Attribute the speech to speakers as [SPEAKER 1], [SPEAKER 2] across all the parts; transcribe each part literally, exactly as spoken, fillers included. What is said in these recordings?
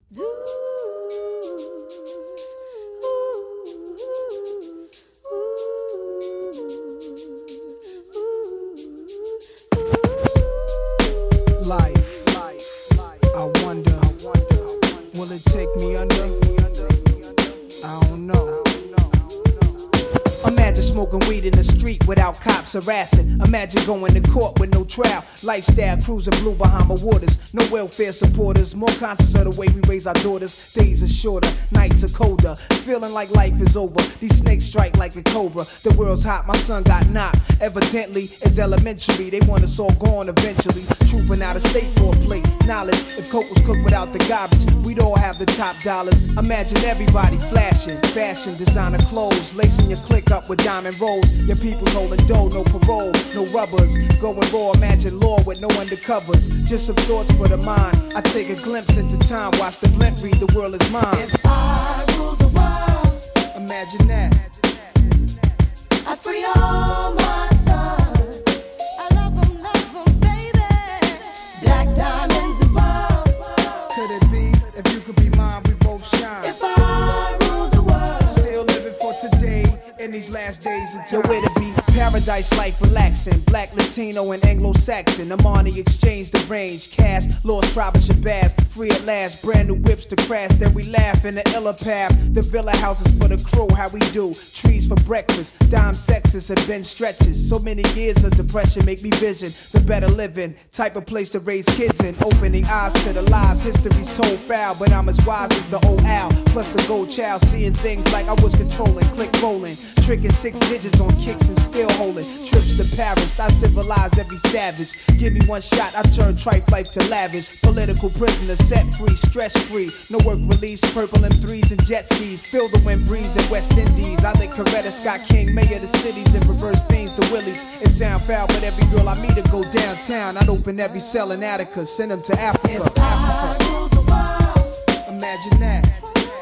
[SPEAKER 1] Life, I wonder, will it take me under? I don't know. Imagine smoking weed in the street without cops harassing. Imagine going to court with no trial. Lifestyle cruising blue Bahama waters. No welfare supporters. More conscious of the way we raise our daughters. Days are shorter, nights are colder. Feeling like life is over. These snakes strike like a cobra. The world's hot, my son got knocked. Evidently, it's elementary. They want us all gone eventually. Trooping out of state for a plate. Knowledge, if coke was cooked without the garbage, we'd all have the top dollars. Imagine everybody flashing. Fashion, designer clothes. Lacing your click up with diamond rolls. Your people's holding dough, no parole, no rubbers. Going raw, imagine law with no undercovers. Just some thoughts for the mind. I take a glimpse into time, watch the blimp read, the world is mine.
[SPEAKER 2] If I rule the world,
[SPEAKER 1] imagine that.
[SPEAKER 2] I'd free all my sons. I love them, love them, baby. Black diamonds and pearls.
[SPEAKER 1] Could it be, if you could be mine, we both shine.
[SPEAKER 2] If I rule the world,
[SPEAKER 1] still living for today. In these last days until where to be paradise life relaxing. Black, Latino, and Anglo-Saxon. Amani exchange the range. Cash, lost tribe of Shabazz. Free at last, brand new whips to crash. Then we laugh in the illa path. The villa houses for the crew, how we do. Trees for breakfast, dime sexes have been stretches. So many years of depression make me vision the better living. Type of place to raise kids in. Opening eyes to the lies, history's told foul. But I'm as wise as the old owl. Plus the gold child, seeing things like I was controlling. Click rolling. Tricking six digits on kicks and still holding. Trips to Paris, I civilize every savage. Give me one shot, I turn tripe life to lavish. Political prisoner, set free, stress free. No work release, purple M threes and jet skis. Feel the wind breeze in West Indies. I think Coretta Scott King, mayor of the cities, and reverse fiends to Willies. It sound foul, but every girl I meet to go downtown. I'd open every cell in Attica, send them to Africa.
[SPEAKER 2] If I rule the world,
[SPEAKER 1] imagine that.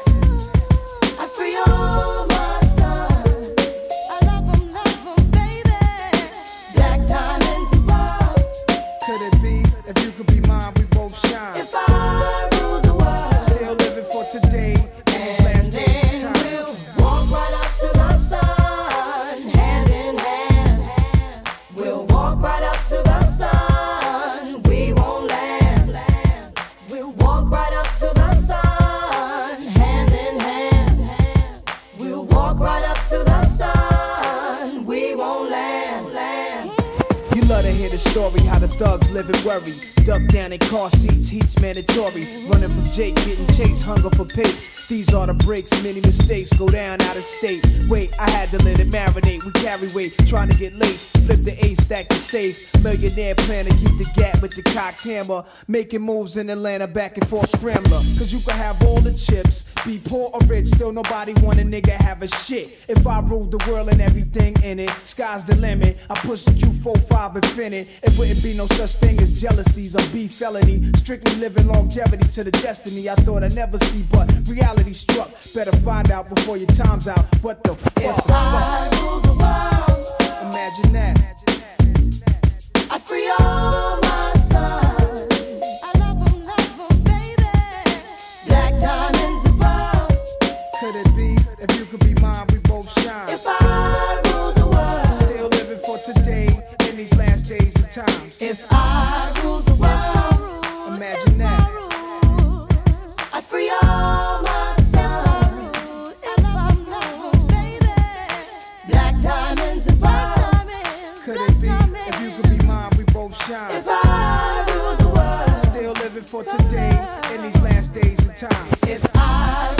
[SPEAKER 2] I'd free all my sons. I love them, love them, baby. Black diamonds and pearls.
[SPEAKER 1] Could it be, if you could be mine, we both shine.
[SPEAKER 2] If I rule the world,
[SPEAKER 1] still living for today. In these last days and times,
[SPEAKER 2] we'll walk right up to the sun, hand in hand. We'll walk right up to the sun. We won't land. We'll walk right up to the sun, hand in hand. We'll walk right up to the sun. We won't land. land.
[SPEAKER 1] you love to hear the story how the thugs live and worry. Duck down in car seats, heat's mandatory. Running from Jake, getting chased, hunger for papes. These are the breaks, many mistakes go down out of state. Wait, I had to let it marinate. We carry weight, trying to get laced. Flip the ace, stack the safe. Millionaire plan to keep the gap with the cocked hammer. Making moves in Atlanta, back and forth scrambler. Cause you can have all the chips, be poor or rich, still nobody want a nigga have a shit. If I ruled the world and everything in it, sky's the limit. I push the Q forty-five infinite. It wouldn't be no such thing as jealousies or beef felony. Strictly living longevity to the destiny I thought I'd never see, but reality struck. Better find out before your time's out. What the fuck?
[SPEAKER 2] If I rule the world,
[SPEAKER 1] imagine that.
[SPEAKER 2] I'd free all my sons. I love them, love them, baby. Black diamonds and pearls.
[SPEAKER 1] Could it be, if you could be mine, we both shine.
[SPEAKER 2] If I rule the world,
[SPEAKER 1] still living for today, in these last days and times.
[SPEAKER 2] if I rule the world,
[SPEAKER 1] imagine that.
[SPEAKER 2] I'd free all my sons. I love them, love them, baby. Black diamonds and pearls.
[SPEAKER 1] Could it be, if you could be mine, we both shine.
[SPEAKER 2] If I rule the world,
[SPEAKER 1] Still living for today, in these last days and times.
[SPEAKER 2] if I